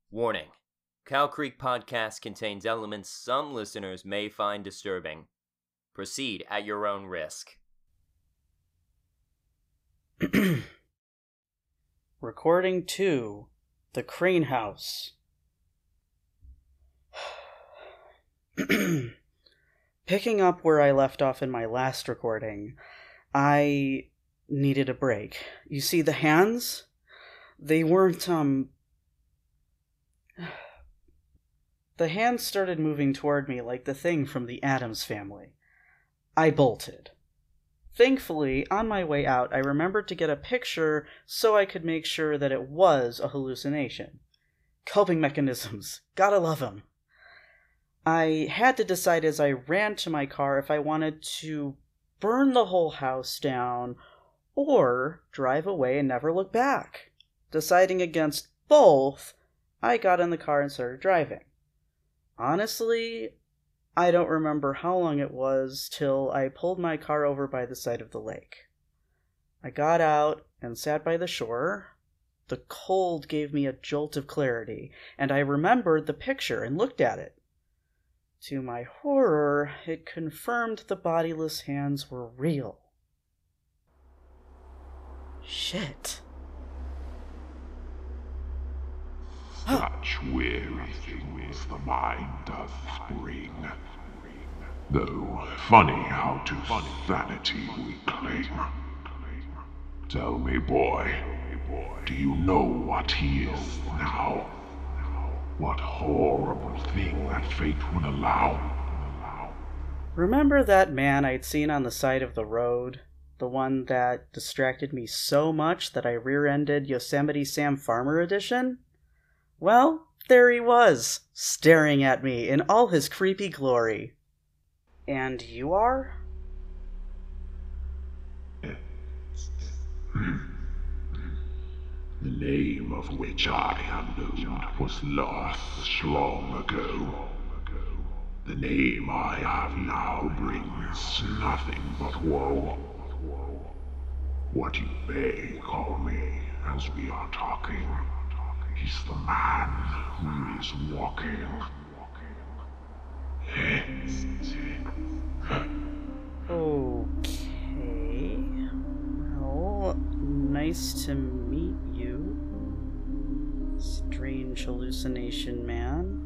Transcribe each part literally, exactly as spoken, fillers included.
Warning. Cow Creek Podcast contains elements some listeners may find disturbing. Proceed at your own risk. Recording two, The Crane House. Picking up where I left off in my last recording, I needed a break. You see, the hands? They weren't, um... The hands started moving toward me like the thing from the Addams Family. I bolted. Thankfully, on my way out, I remembered to get a picture so I could make sure that it was a hallucination. Coping mechanisms. Gotta love them. I had to decide as I ran to my car if I wanted to burn the whole house down or drive away and never look back. Deciding against both, I got in the car and started driving. Honestly, I don't remember how long it was till I pulled my car over by the side of the lake. I got out and sat by the shore. The cold gave me a jolt of clarity, and I remembered the picture and looked at it. To my horror, it confirmed the bodiless hands were real. Shit. Such weary things the mind doth bring. Though funny how to vanity we cling. Tell me, boy, do you know what he is now? What horrible thing that fate would allow? Remember that man I'd seen on the side of the road? The one that distracted me so much that I rear-ended Yosemite Sam Farmer edition? Well, there he was, staring at me in all his creepy glory. And you are? The name of which I am known was lost long ago. The name I have now brings nothing but woe. What you may call me as we are talking is the man who is walking. Okay. Well, nice to meet you, strange hallucination man.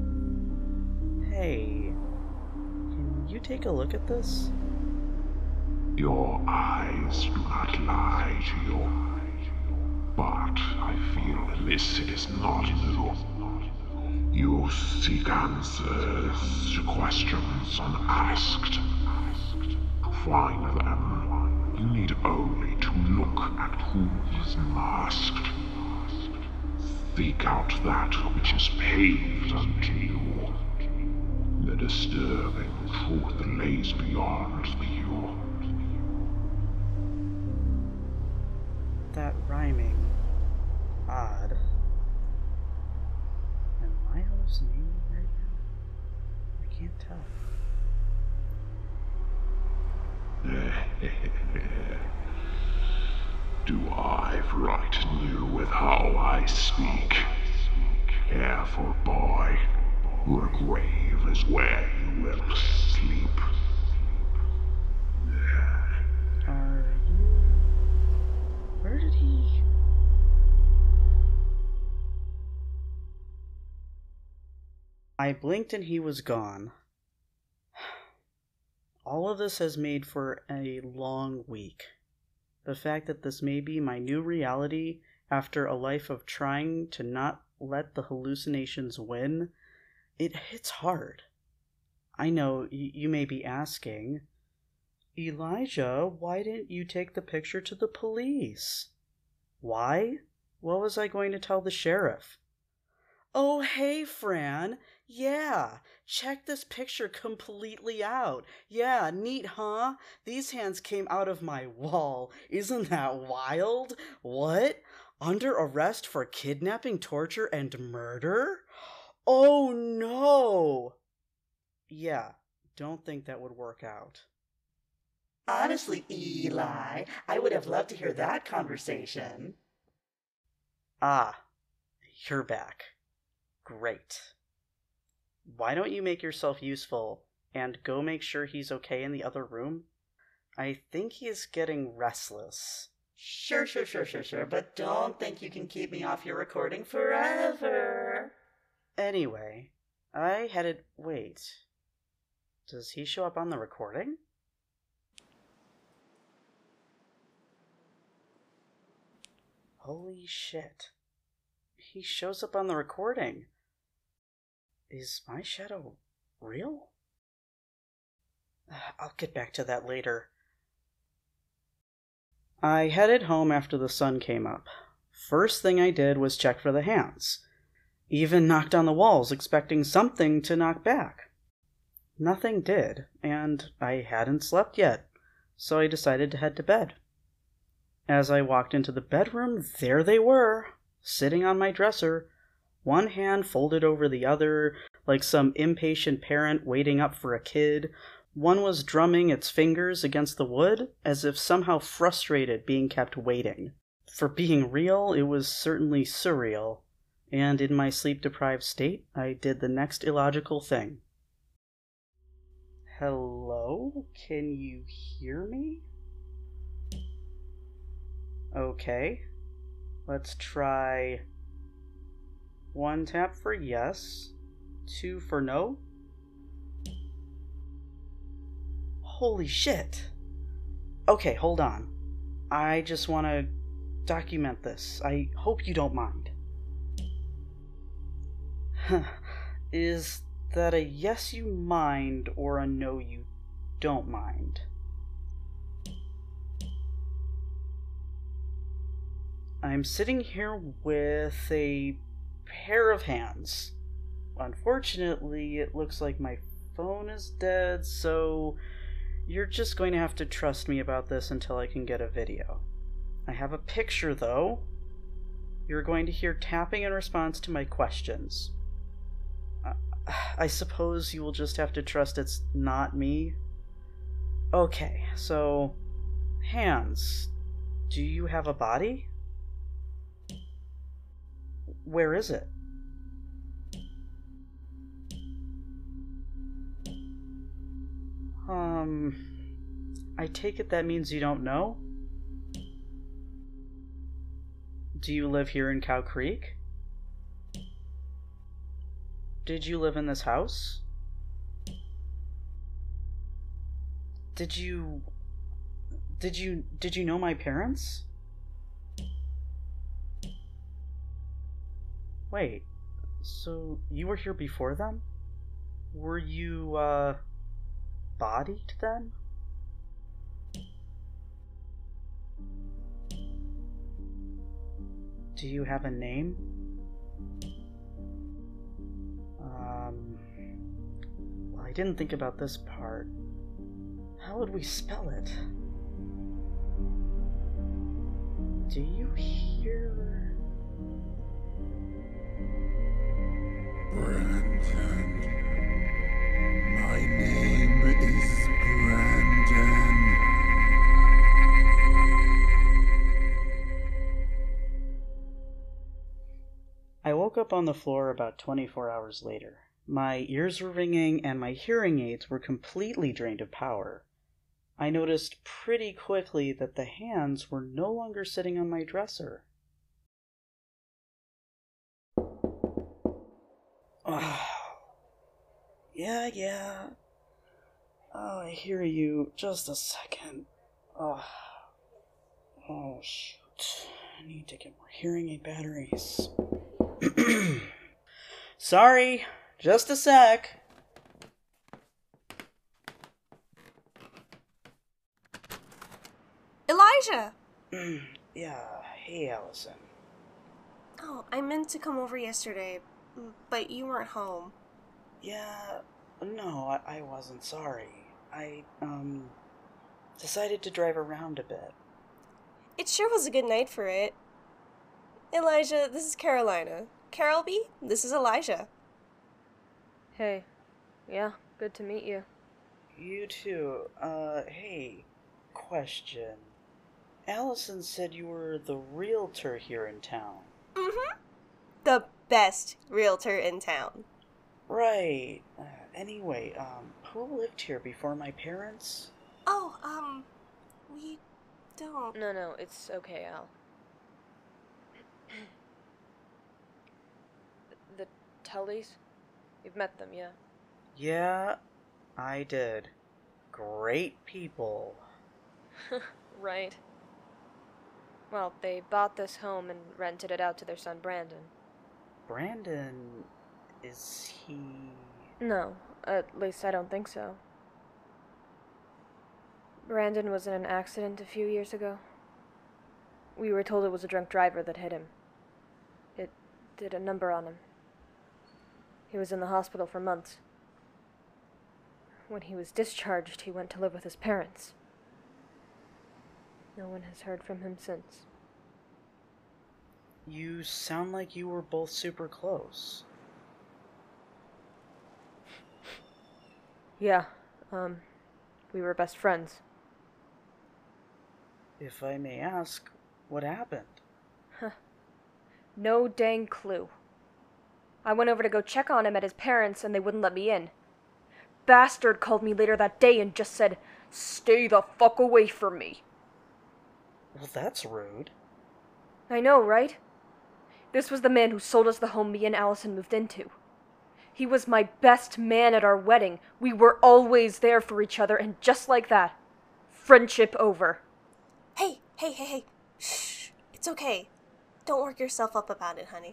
Hey, can you take a look at this? Your eyes do not lie to you. But I feel this is not new. You seek answers to questions unasked. To find them, you need only to look at who is masked. Seek out that which is paved unto you. The disturbing truth lays beyond view. That rhyming. Odd. Am I hallucinating right now? I can't tell. Do I frighten you with how I speak? Careful, boy. Your grave is where you will sleep. Are you... Where did he... I blinked and he was gone. All of this has made for a long week. The fact that this may be my new reality after a life of trying to not let the hallucinations win, it hits hard. I know y- you may be asking, Elijah, why didn't you take the picture to the police? Why? What was I going to tell the sheriff? Oh, hey, Fran. Yeah, check this picture completely out. Yeah, neat, huh? These hands came out of my wall. Isn't that wild? What? Under arrest for kidnapping, torture, and murder? Oh, no! Yeah, don't think that would work out. Honestly, Eli, I would have loved to hear that conversation. Ah, you're back. Great. Why don't you make yourself useful and go make sure he's okay in the other room? I think he's getting restless. Sure, sure, sure, sure, sure, but don't think you can keep me off your recording forever. Anyway, I headed... Wait. Does he show up on the recording? Holy shit. He shows up on the recording. Is my shadow real? I'll get back to that later. I headed home after the sun came up. First thing I did was check for the hands. Even knocked on the walls expecting something to knock back. Nothing did, and I hadn't slept yet, so I decided to head to bed. As I walked into the bedroom, there they were, sitting on my dresser, one hand folded over the other, like some impatient parent waiting up for a kid. One was drumming its fingers against the wood, as if somehow frustrated being kept waiting. For being real, it was certainly surreal, and in my sleep-deprived state, I did the next illogical thing. Hello? Can you hear me? Okay. Let's try... One tap for yes, two for no. Holy shit. Okay, hold on. I just want to document this. I hope you don't mind. Is that a yes you mind or a no you don't mind? I'm sitting here with a pair of hands. Unfortunately, it looks like my phone is dead, so you're just going to have to trust me about this until I can get a video. I have a picture, though. You're going to hear tapping in response to my questions. Uh, I suppose you will just have to trust it's not me. Okay, so... hands. Do you have a body? Where is it? Um, I take it that means you don't know? Do you live here in Cow Creek? Did you live in this house? Did you... Did you... Did you know my parents? Wait, so you were here before them? Were you, uh, bodied then? Do you have a name? Um, well, I didn't think about this part. How would we spell it? Do you hear... Brandon. My name is Brandon. I woke up on the floor about twenty-four hours later. My ears were ringing and my hearing aids were completely drained of power. I noticed pretty quickly that the hands were no longer sitting on my dresser. Oh. Yeah, yeah. Oh, I hear you. Just a second. Oh. Oh, shoot. I need to get more hearing aid batteries. Sorry. Just a sec. Elijah! Yeah, hey, Allison. Oh, I meant to come over yesterday, but you weren't home. Yeah, no, I, I wasn't sorry. I, um, decided to drive around a bit. It sure was a good night for it. Elijah, this is Carolina. Carolby, this is Elijah. Hey. Yeah, good to meet you. You too. Uh, hey, question. Allison said you were the realtor here in town. Mm-hmm. The best realtor in town. Right. Uh, anyway, um, who lived here before my parents? Oh, um, we don't. No, no, it's okay, Al. the, the Tullys? You've met them, yeah? Yeah, I did. Great people. Right. Well, they bought this home and rented it out to their son Brandon. Brandon, is he... No, at least I don't think so. Brandon was in an accident a few years ago. We were told it was a drunk driver that hit him. It did a number on him. He was in the hospital for months. When he was discharged, he went to live with his parents. No one has heard from him since. You sound like you were both super close. Yeah, um, we were best friends. If I may ask, what happened? Huh. No dang clue. I went over to go check on him at his parents' and they wouldn't let me in. Bastard called me later that day and just said, "Stay the fuck away from me." Well, that's rude. I know, right? This was the man who sold us the home me and Allison moved into. He was my best man at our wedding. We were always there for each other, and just like that, friendship over. Hey, hey, hey, hey. Shh. It's okay. Don't work yourself up about it, honey.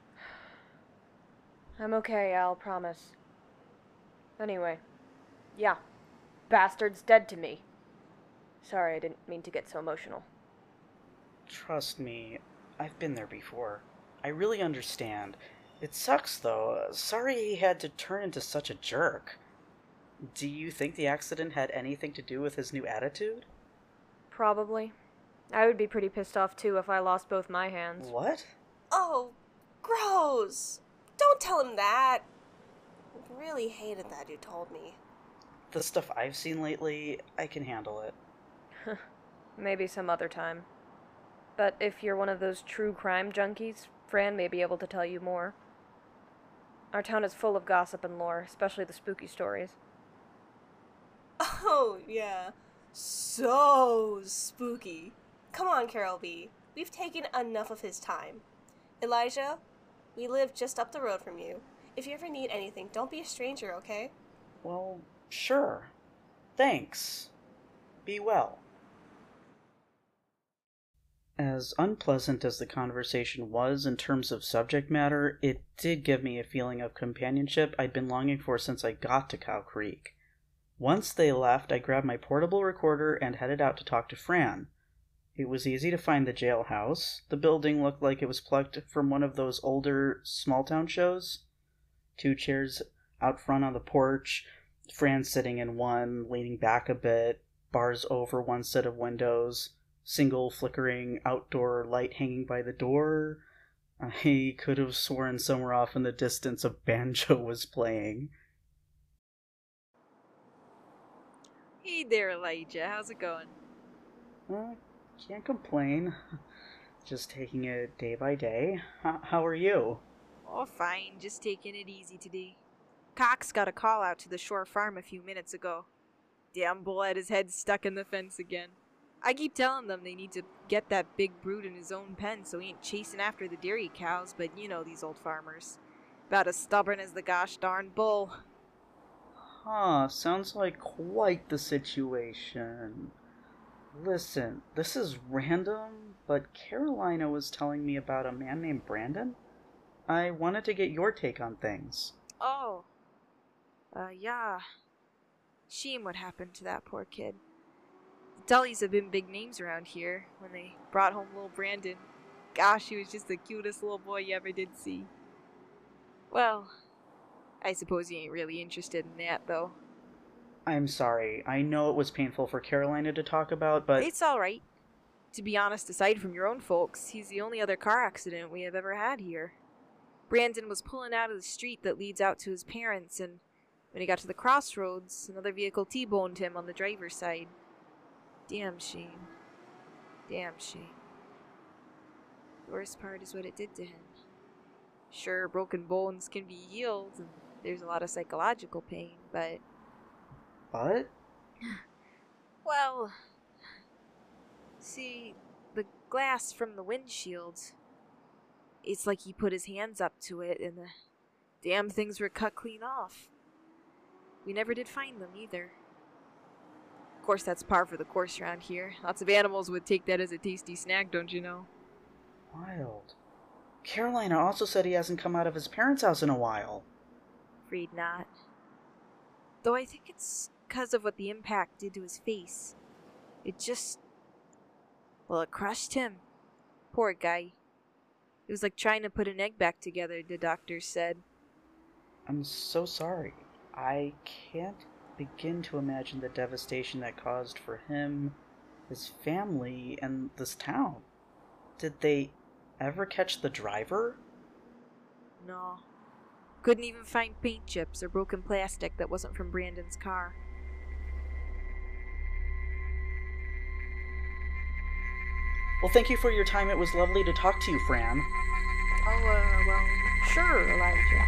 I'm okay, I'll promise. Anyway, yeah, bastard's dead to me. Sorry, I didn't mean to get so emotional. Trust me, I've been there before. I really understand. It sucks, though. Sorry he had to turn into such a jerk. Do you think the accident had anything to do with his new attitude? Probably. I would be pretty pissed off, too, if I lost both my hands. What? Oh, gross. Don't tell him that. I really hated that you told me. The stuff I've seen lately, I can handle it. Maybe some other time. But if you're one of those true crime junkies, Fran may be able to tell you more. Our town is full of gossip and lore, especially the spooky stories. Oh, yeah. So spooky. Come on, Carol B. We've taken enough of his time. Elijah, we live just up the road from you. If you ever need anything, don't be a stranger, okay? Well, sure. Thanks. Be well. As unpleasant as the conversation was in terms of subject matter, it did give me a feeling of companionship I'd been longing for since I got to Cow Creek. Once they left, I grabbed my portable recorder and headed out to talk to Fran. It was easy to find the jailhouse. The building looked like it was plucked from one of those older small-town shows. Two chairs out front on the porch, Fran sitting in one, leaning back a bit, bars over one set of windows, single flickering outdoor light hanging by the door. I could have sworn somewhere off in the distance a banjo was playing. Hey there, Elijah. How's it going? Uh, can't complain. Just taking it day by day. H- how are you? Oh, fine. Just taking it easy today. Cox got a call out to the shore farm a few minutes ago. Damn bull had his head stuck in the fence again. I keep telling them they need to get that big brute in his own pen so he ain't chasing after the dairy cows, but you know these old farmers. About as stubborn as the gosh darn bull. Huh, sounds like quite the situation. Listen, this is random, but Carolina was telling me about a man named Brandon. I wanted to get your take on things. Oh. Uh, yeah. Shame what happened to that poor kid. The Tullys have been big names around here when they brought home little Brandon. Gosh, he was just the cutest little boy you ever did see. Well, I suppose you ain't really interested in that, though. I'm sorry. I know it was painful for Carolina to talk about, but... It's alright. To be honest, aside from your own folks, he's the only other car accident we have ever had here. Brandon was pulling out of the street that leads out to his parents, and when he got to the crossroads, another vehicle T-boned him on the driver's side. Damn shame. Damn shame. The worst part is what it did to him. Sure, broken bones can be healed, and there's a lot of psychological pain, but... But? Well... See, the glass from the windshield... It's like he put his hands up to it, and the damn things were cut clean off. We never did find them, either. Of course, that's par for the course around here. Lots of animals would take that as a tasty snack, don't you know? Wild. Carolina also said he hasn't come out of his parents' house in a while. Afraid not. Though I think it's because of what the impact did to his face. It just... Well, it crushed him. Poor guy. It was like trying to put an egg back together, the doctors said. I'm so sorry. I can't begin to imagine the devastation that caused for him, his family, and this town. Did they ever catch the driver? No. Couldn't even find paint chips or broken plastic that wasn't from Brandon's car. Well, thank you for your time. It was lovely to talk to you, Fran. Oh, uh, well, sure, Elijah.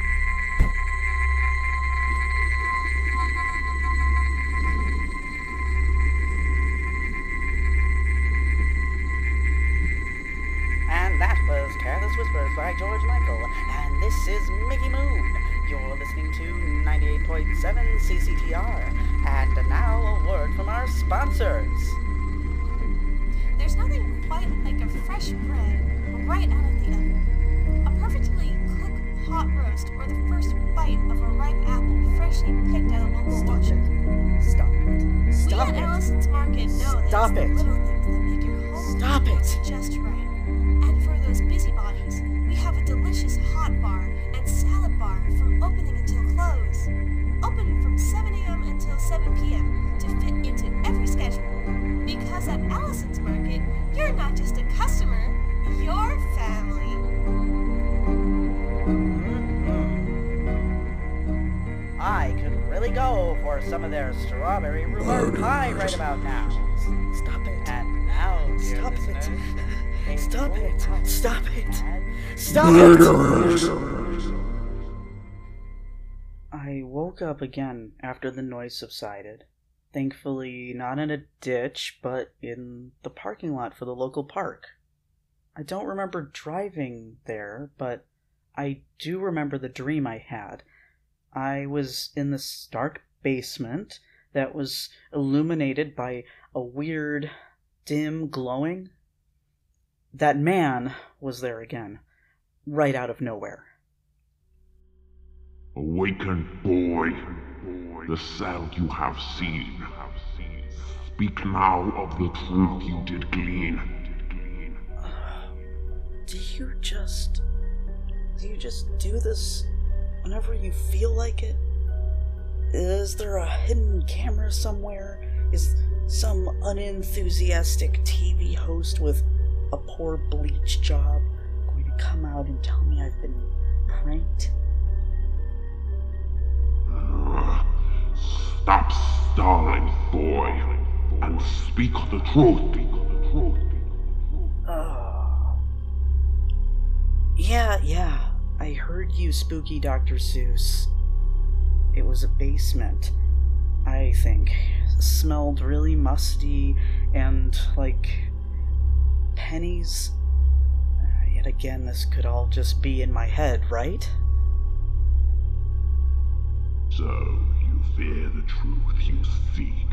And that was Careless Whispers by George Michael. And this is Mickey Moon. You're listening to ninety-eight point seven C C T R. And now a word from our sponsors. There's nothing quite like a fresh bread right out of the oven. A perfectly cooked pot roast or the first bite of a ripe apple freshly picked out of a local orchard. Stop it. Stop we it. at Allison's Market know that Stop it's the it. little things that make your home Stop it. just right. And for those busybodies, we have a delicious hot bar and salad bar from opening until close. Open from seven a.m. until seven p.m. to fit into every schedule. Because at Allison's Market, you're not just a customer, you're family. Mm-hmm. I could really go for some of their strawberry rhubarb pie right about now. Stop it. And now, dear Stop listeners, it. Stop it. Stop it. Stop it. I woke up again after the noise subsided. Thankfully, not in a ditch, but in the parking lot for the local park. I don't remember driving there, but I do remember the dream I had. I was in this dark basement that was illuminated by a weird, dim glowing. That man was there again, right out of nowhere. Awaken, boy. The sound you have seen. Speak now of the truth you did glean. Do you just... Do you just do this whenever you feel like it? Is there a hidden camera somewhere? Is some unenthusiastic T V host with a poor bleach job going to come out and tell me I've been pranked? Uh, stop stalling, boy, and speak the truth. Oh. Yeah, yeah. I heard you, spooky Doctor Seuss. It was a basement, I think. It smelled really musty and like pennies. Uh, yet again, this could all just be in my head, right? So you fear the truth you seek.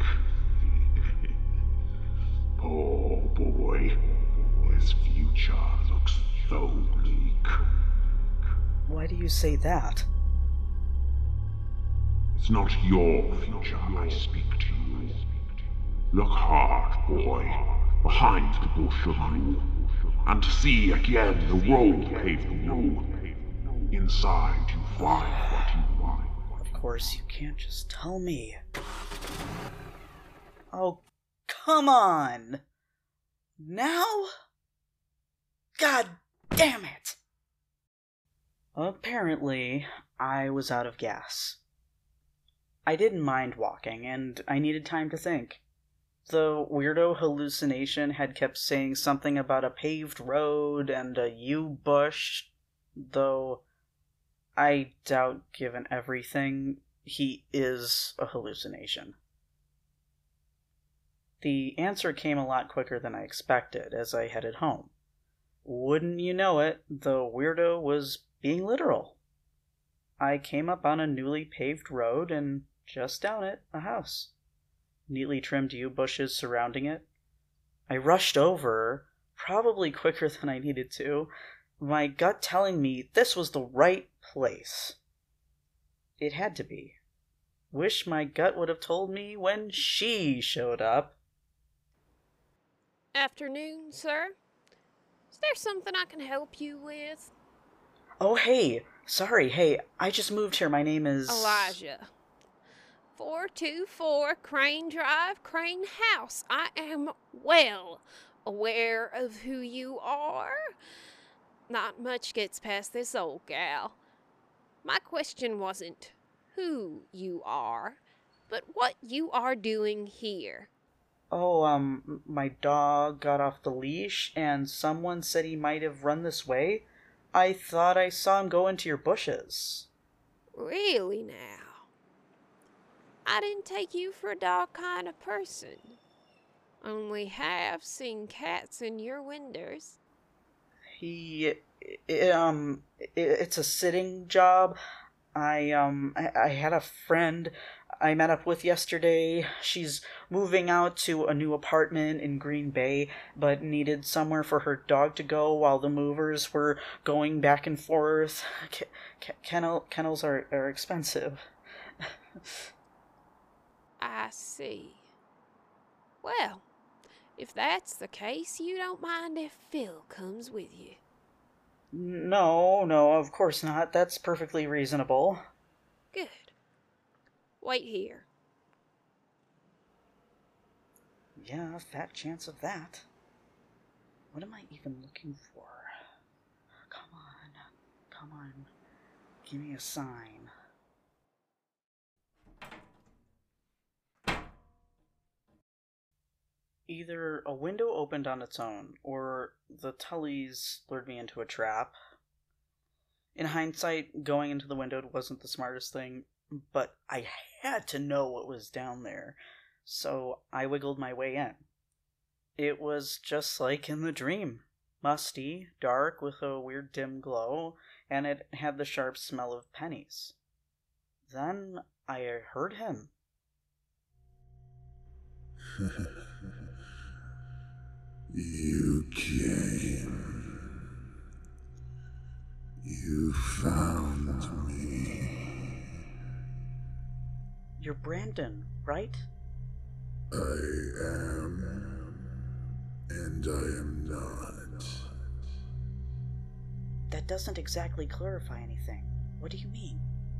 Poor boy, his future looks so bleak. Why do you say that? It's not your future I speak to you. Look hard, boy, behind the bush of blue, and see again the road paved new. Inside you find what you want. Of course, you can't just tell me. Oh, come on! Now? God damn it! Apparently, I was out of gas. I didn't mind walking, and I needed time to think. The weirdo hallucination had kept saying something about a paved road and a yew bush. though I doubt, given everything, he is a hallucination. The answer came a lot quicker than I expected as I headed home. Wouldn't you know it, the weirdo was being literal. I came up on a newly paved road, and just down it, a house. Neatly trimmed yew bushes surrounding it. I rushed over, probably quicker than I needed to, my gut telling me this was the right place. It had to be. Wish my gut would have told me when she showed up. Afternoon, sir. Is there something I can help you with? Oh, hey. Sorry, hey, I just moved here. My name is... Elijah. four two four Crane Drive, Crane House. I am well aware of who you are. Not much gets past this old gal. My question wasn't who you are, but what you are doing here. Oh, um, my dog got off the leash, and someone said he might have run this way. I thought I saw him go into your bushes. Really now? I didn't take you for a dog kind of person. Only have seen cats in your windows. He, it, um, it, it's a sitting job. I, um, I, I had a friend I met up with yesterday. She's moving out to a new apartment in Green Bay, but needed somewhere for her dog to go while the movers were going back and forth. K- k- kennel, kennels are, are expensive. I see. Well, if that's the case, you don't mind if Phil comes with you. No, no, of course not. That's perfectly reasonable. Good. Wait here. Yeah, fat chance of that. What am I even looking for? Come on. Come on. Give me a sign. Either a window opened on its own, or the Tullys lured me into a trap. In hindsight, going into the window wasn't the smartest thing, but I had to know what was down there, so I wiggled my way in. It was just like in the dream. Musty, dark, with a weird dim glow, and it had the sharp smell of pennies. Then I heard him. You came. You found me. You're Brandon, right? I am, and I am not. That doesn't exactly clarify anything. What do you mean?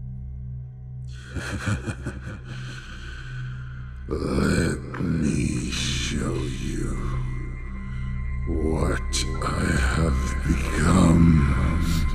Let me show you what I have become.